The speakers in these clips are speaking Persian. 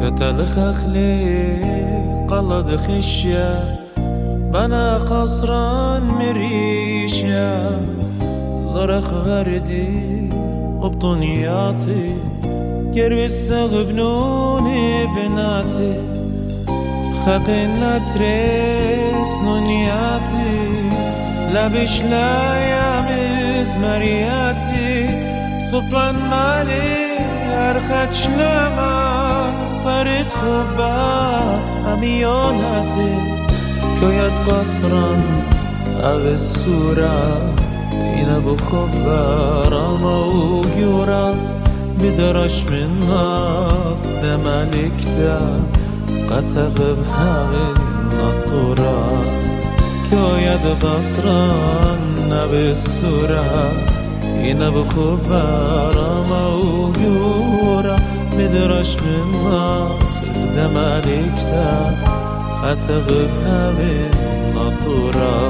كتلخ أخلي قلد خشية بنا قصرا مريشة زرق غردي وبطنياتي قرب السغ بنوني بناتي خقنا تريس نونياتي لبش لا يامز مرياتي صفرا مالي أرخدش لما طرد خبا أميوناتي كويت قصرا أو السورة إنا بخبا موجورة بدرش من ناف دمالك دا قتغب هاغن نطورا كويت قصرا أو السورة إنا بخبا موجورة بدرش من ناف دمالك دا قتغب هاغن نطورا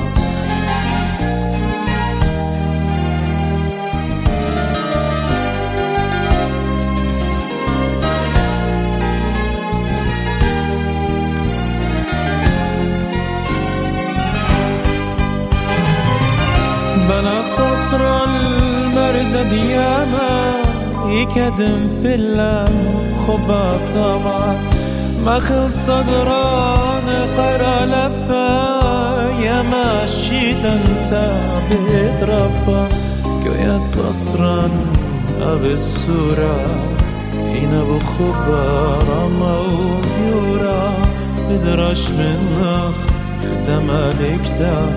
بنا قصر المرز دياما يكدم بلام خبا طبعا ما خل صدران قرى لفا يا ماشي انت بتربى كويت قصرا أب السورة إنا بخبا موجورة بدرش منك خدم عليك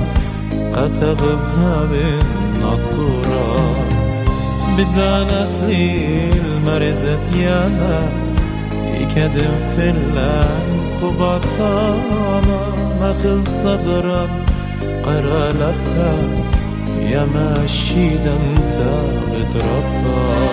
قتغبها بالنطورة بدنا نخلي المرزة ياما يكدم في اللان خبطانا ما خل صدرا قرى لبها يا ماشي انت بتربى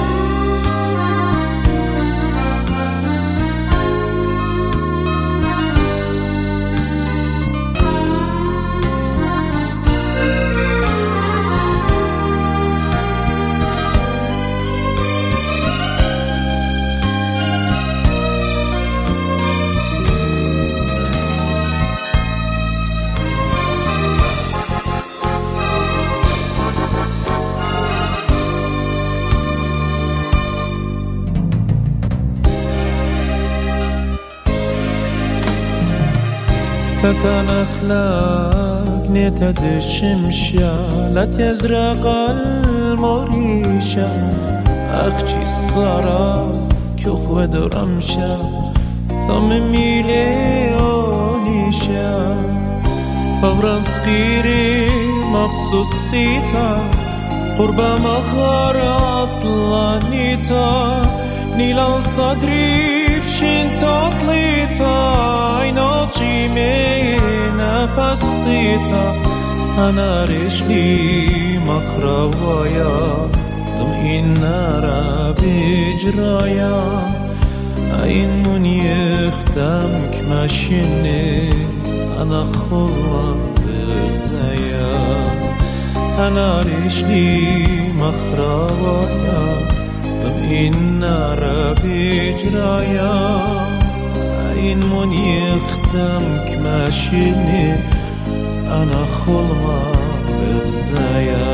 تتنخلق نتد الشمشة لا تزرق المريشة أخشي الصرا كوخ ودرمشة صممي ليونيشة فغرا صغيري مخصوصيتا قربة مخار عطلانيتا نيلا صدري بشين تطليتا عيناتي من نفس خطيتا أنا رجلي مخروايا طمئن نارا بجرايا عين من يختمك ماشيني أنا خلوة بغزايا أنا رجلي مخروايا طمئن نارا بجرايا عين من يختمك ماشيني أنا خلوة بغزايا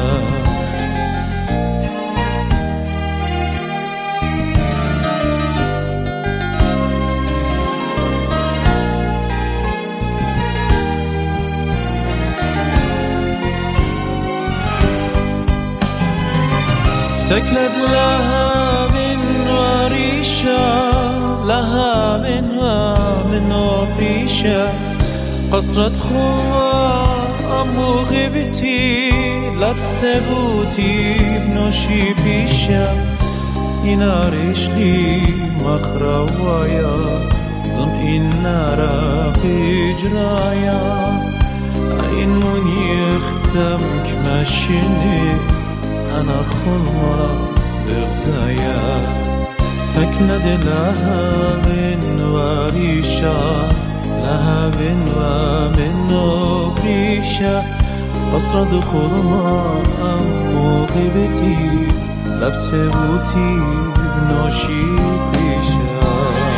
تكلد لها من وريشة لها من وبريشة قصرة خوا أمو غبتي لبس بوتي بنوشي بيشة ينارش لي مخروايا ضمئن نارا بجرايا عين من يختمك ماشيني أنا خلوة بغزايا تكند لها من وريشة لها من وبريشة قصر دخولها أمو غيبتي لبس بوتي بنوشي بيشة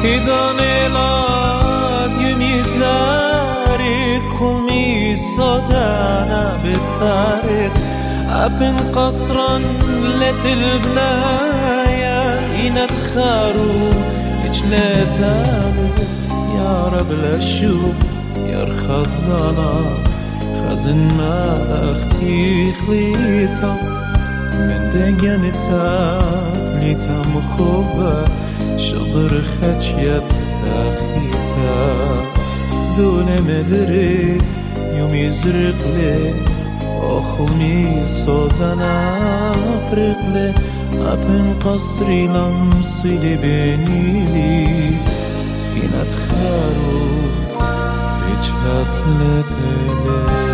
هدان الاد يميزارك خمي صدانا بتبارك أبن قصرا لتلبنايا ينتخارو إجلاتالك يا رب لشوف يرخض لنا خزن ما أختي خليتا من دقنتات ليتا مخوبة شضر خدشيت أخيتا دون مدري يوم يزرق لي أخوني صدنا أبرق لي أبن قصري لمصي لبني لي ينتخارو بجلت لدلي